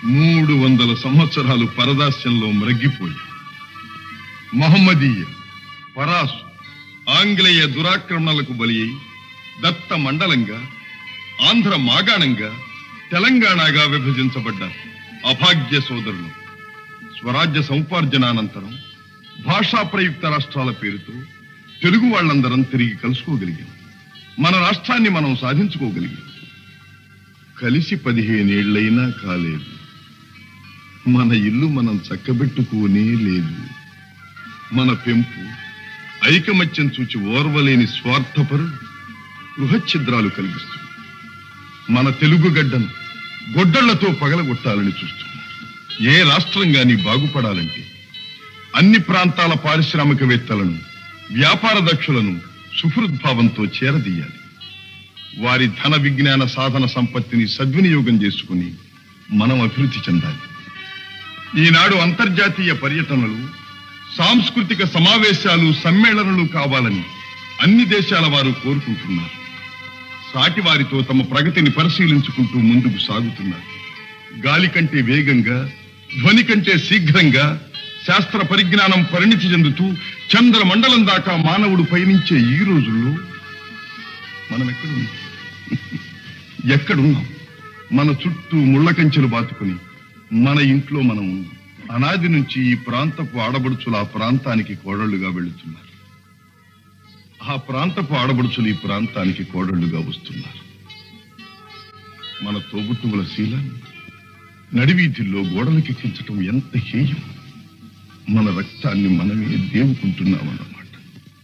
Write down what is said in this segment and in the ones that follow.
300 సంవత్సరాలు పరదాస్యంలో మ్రగ్గిపోయి మహమ్మదీయ పరాసు ఆంగ్లేయ దురాక్రమణలకు బలి అయి దత్త మండలంగా ఆంధ్ర మాగాణంగా తెలంగాణగా విభజించబడ్డ అభాగ్య సోదరులు స్వరాజ్య సముపార్జనానంతరం భాషా ప్రయుక్త రాష్ట్రాల పేరుతో తెలుగు వాళ్ళందరం తిరిగి కలుసుకోగలిగాం. మన రాష్ట్రాన్ని మనం సాధించుకోగలిగాం. కలిసి 15 ఏళ్లైనా కాలేదు. మన ఇల్లు మనం చక్కబెట్టుకోనే లేదు. మన పెంపు ఐకమత్యం చూచి ఓర్వలేని స్వార్థపరులు గృహఛిద్రాలు కలిగిస్తుంది. మన తెలుగు గడ్డను గొడ్డళ్లతో పగలగొట్టాలని చూస్తున్నారు. ఏ రాష్ట్రం గాని బాగుపడాలంటే అన్ని ప్రాంతాల పారిశ్రామికవేత్తలను వ్యాపార దక్షులను సుహృద్భావంతో చేరదీయాలి. వారి ధన విజ్ఞాన సాధన సంపత్తిని సద్వినియోగం చేసుకుని మనం అభివృద్ధి చెందాలి. ఈనాడు అంతర్జాతీయ పర్యటనలు, సాంస్కృతిక సమావేశాలు, సమ్మేళనలు కావాలని అన్ని దేశాల వారు కోరుకుంటున్నారు. సాటి వారితో తమ ప్రగతిని పరిశీలించుకుంటూ ముందుకు సాగుతున్నారు. గాలి కంటే వేగంగా, ధ్వని కంటే శీఘ్రంగా శాస్త్ర పరిజ్ఞానం పరిణితి చెందుతూ చంద్రమండలం దాకా మానవుడు పయనించే ఈ రోజుల్లో మనం ఎక్కడున్నాం? మన చుట్టూ ముళ్ళ కంచెలు బాతుకుని మన ఇంట్లో మనం ఉన్నాం. అనాది నుంచి ఈ ప్రాంతపు ఆడబడుచులు ఆ ప్రాంతానికి కోడళ్లుగా వెళుతున్నారు. ఆ ప్రాంతపు ఆడబడుచులు ఈ ప్రాంతానికి కోడళ్లుగా వస్తున్నారు. మన తోబుట్టువుల శీలాన్ని నడివీధుల్లో గోడలకెక్కించటం ఎంత హేయం! మన రక్తాన్ని మనమే దేవుకుంటున్నామన్నమాట.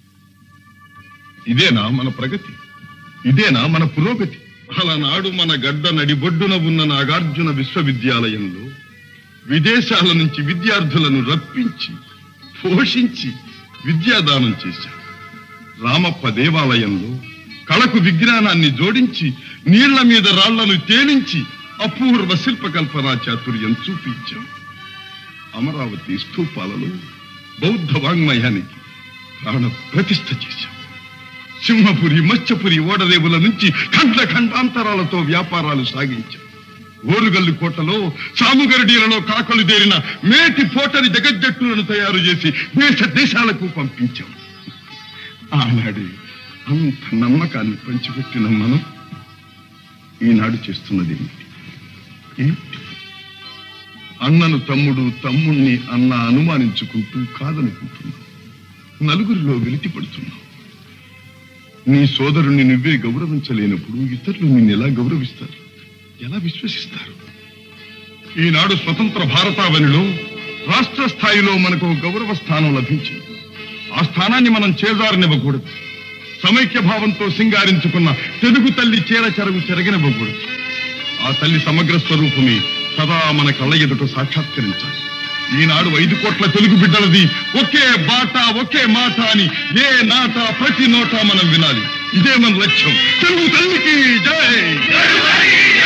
ఇదేనా మన ప్రగతి? ఇదేనా మన పురోగతి? అలనాడు మన గడ్డ నడిబొడ్డున ఉన్న నాగార్జున విశ్వవిద్యాలయంలో విదేశాల నుంచి విద్యార్థులను రప్పించి పోషించి విద్యాదానం చేశాం. రామప్ప దేవాలయంలో కళకు విజ్ఞానాన్ని జోడించి నీళ్ల మీద రాళ్లను తేలించి అపూర్వ శిల్పకల్పనా చాతుర్యం చూపించాం. అమరావతి స్తూపాలలో బౌద్ధ వాంగ్మయానికి ప్రాణ ప్రతిష్ఠ చేశాం. సింహపురి, మత్స్యపురి ఓడరేవుల నుంచి ఖండ ఖండాంతరాలతో వ్యాపారాలు సాగించాం. ఓరుగల్లు కోటలో సాముగరడీలలో కాకలు దేరిన మేటి పోటరి జగజ్జట్టులను తయారు చేసి దేశ దేశాలకు పంపించాం. ఆనాడే అంత నమ్మకాన్ని పంచిపెట్టిన మనం ఈనాడు చేస్తున్నది ఏమిటి? అన్నను తమ్ముడు, తమ్ముణ్ణి అన్న అనుమానించుకుంటూ కాదనుకుంటున్నావు. నలుగురిలో వెలితి పడుతున్నావు. నీ సోదరుణ్ణి నువ్వే గౌరవించలేనప్పుడు ఇతరులు నిన్ను ఎలా గౌరవిస్తారు? ఎలా విశ్వసిస్తారు? ఈనాడు స్వతంత్ర భారతావనిలో రాష్ట్ర స్థాయిలో మనకు గౌరవ స్థానం లభించింది. ఆ స్థానాన్ని మనం చేజారనివ్వకూడదు. సమైక్య భావంతో సింగారించుకున్న తెలుగు తల్లి చీర చెరగు చెరగనివ్వకూడదు. ఆ తల్లి సమగ్ర స్వరూపమే సదా మన కళ్ళ ఎదుట సాక్షాత్కరించాలి. ఈనాడు 5 కోట్ల తెలుగు బిడ్డలది ఒకే బాట, ఒకే మాట అని ఏ నాట ప్రతి నోట మనం వినాలి. ఇదే మన లక్ష్యం. తెలుగు తల్లికి జై!